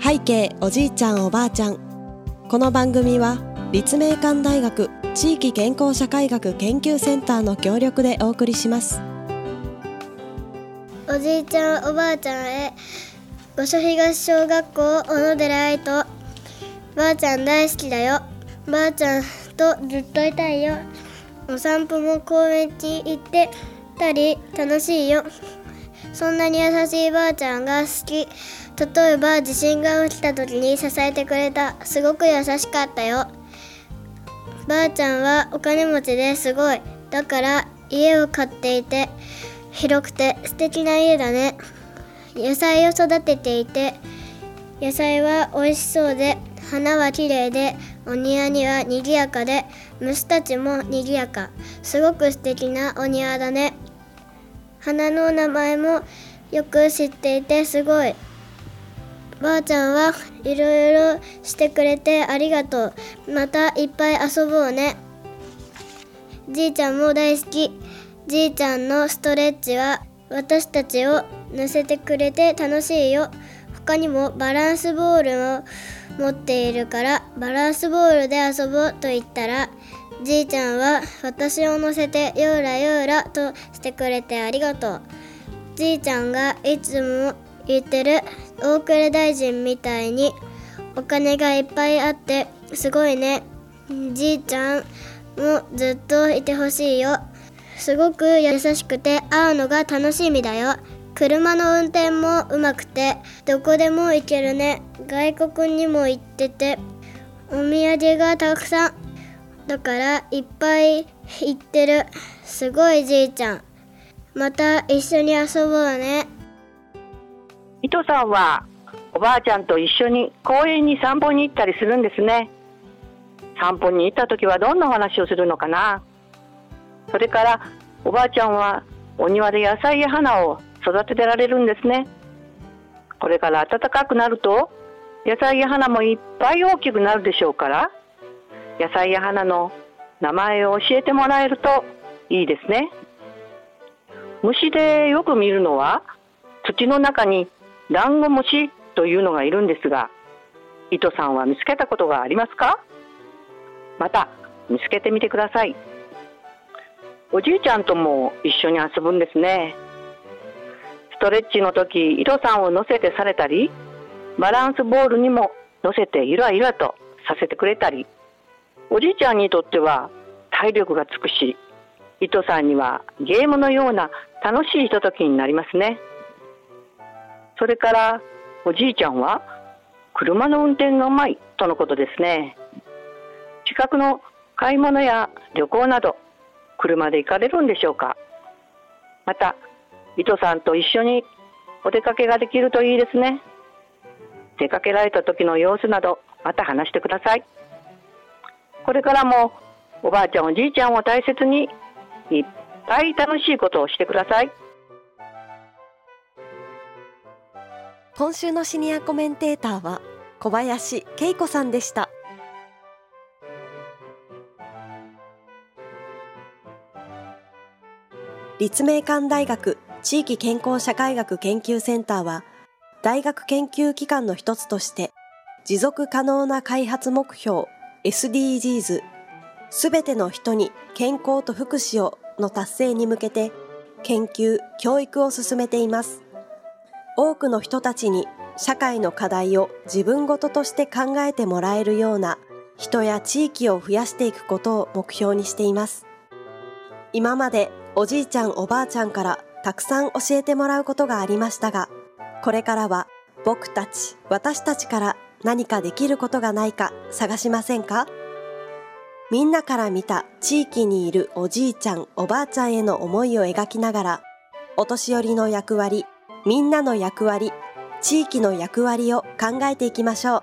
背景おじいちゃんおばあちゃん。この番組は立命館大学地域健康社会学研究センターの協力でお送りします。 おじいちゃんおばあちゃんへ、御所東小学校小野寺愛と、ばあちゃん大好きだよ、ばあちゃんとずっといたいよ、お散歩も公園に行ってたり楽しいよ、そんなに優しいばあちゃんが好き。例えば地震が起きた時に支えてくれた、すごく優しかったよ。ばあちゃんはお金持ちですごい、だから家を買っていて広くて素敵な家だね。野菜を育てていて、野菜は美味しそうで、花は綺麗で、お庭には賑やかで、虫たちも賑やか、すごく素敵なお庭だね。花の名前もよく知っていてすごい。ばあちゃんはいろいろしてくれてありがとう。またいっぱい遊ぼうね。じいちゃんも大好き。じいちゃんのストレッチは私たちを乗せてくれて楽しいよ。他にもバランスボールを持っているから、バランスボールで遊ぼうと言ったら、じいちゃんは私を乗せてよーらよーらとしてくれてありがとう。じいちゃんがいつも言ってる、大蔵大臣みたいにお金がいっぱいあってすごいね。じいちゃんもずっといてほしいよ。すごく優しくて会うのが楽しみだよ。車の運転もうまくてどこでも行けるね。外国にも行っててお土産がたくさんだからいっぱい行ってる。すごいじいちゃん。また一緒に遊ぼうね。 糸さんはおばあちゃんと一緒に公園に散歩に行ったりするんですね。散歩に行った時はどんなお話をするのかな。それからおばあちゃんはお庭で野菜や花を育ててられるんですね。これから暖かくなると野菜や花もいっぱい大きくなるでしょうから、野菜や花の名前を教えてもらえるといいですね。虫でよく見るのは土の中にダンゴムシというのがいるんですが、糸さんは見つけたことがありますか？また見つけてみてください。おじいちゃんとも一緒に遊ぶんですね。ストレッチの時、糸さんを乗せてされたり、バランスボールにも乗せてゆらゆらとさせてくれたり、おじいちゃんにとっては体力がつくし、糸さんにはゲームのような楽しいひとときになりますね。それからおじいちゃんは車の運転がうまいとのことですね。近くの買い物や旅行など車で行かれるんでしょうか。また糸さんと一緒にお出かけができるといいですね。出かけられた時の様子などまた話してください。これからもおばあちゃんおじいちゃんを大切にいっぱい楽しいことをしてください。 今週のシニアコメンテーターは小林恵子さんでした。立命館大学地域健康社会学研究センターは、大学研究機関の一つとして持続可能な開発目標 SDGs すべての人に健康と福祉をの達成に向けて研究・教育を進めています。多くの人たちに社会の課題を自分ごととして考えてもらえるような人や地域を増やしていくことを目標にしています。今までおじいちゃんおばあちゃんからたくさん教えてもらうことがありましたが、これからは私たちから何かできることがないか探しませんか？みんなから見た地域にいるおじいちゃんおばあちゃんへの思いを描きながら、お年寄りの役割、みんなの役割、地域の役割を考えていきましょう。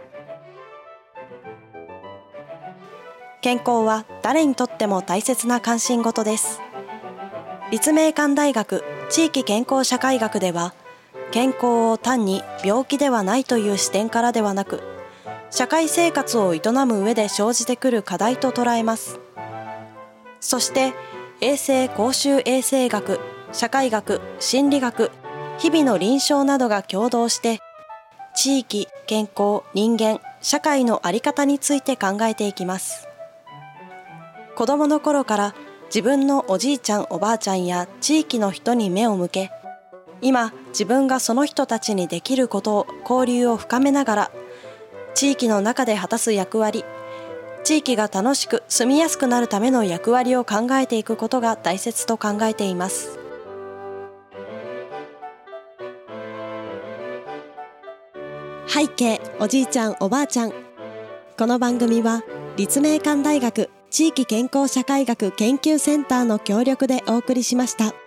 健康は誰にとっても大切な関心事です。立命館大学地域健康社会学では、健康を単に病気ではないという視点からではなく、社会生活を営む上で生じてくる課題と捉えます。そして衛生公衆衛生学、社会学、心理学、日々の臨床などが共同して地域、健康、人間、社会の在り方について考えていきます。子どもの頃から自分のおじいちゃんおばあちゃんや地域の人に目を向け、今自分がその人たちにできることを交流を深めながら、地域の中で果たす役割、地域が楽しく住みやすくなるための役割を考えていくことが大切と考えています。背景おじいちゃんおばあちゃん。この番組は立命館大学地域健康社会学研究センターの協力でお送りしました。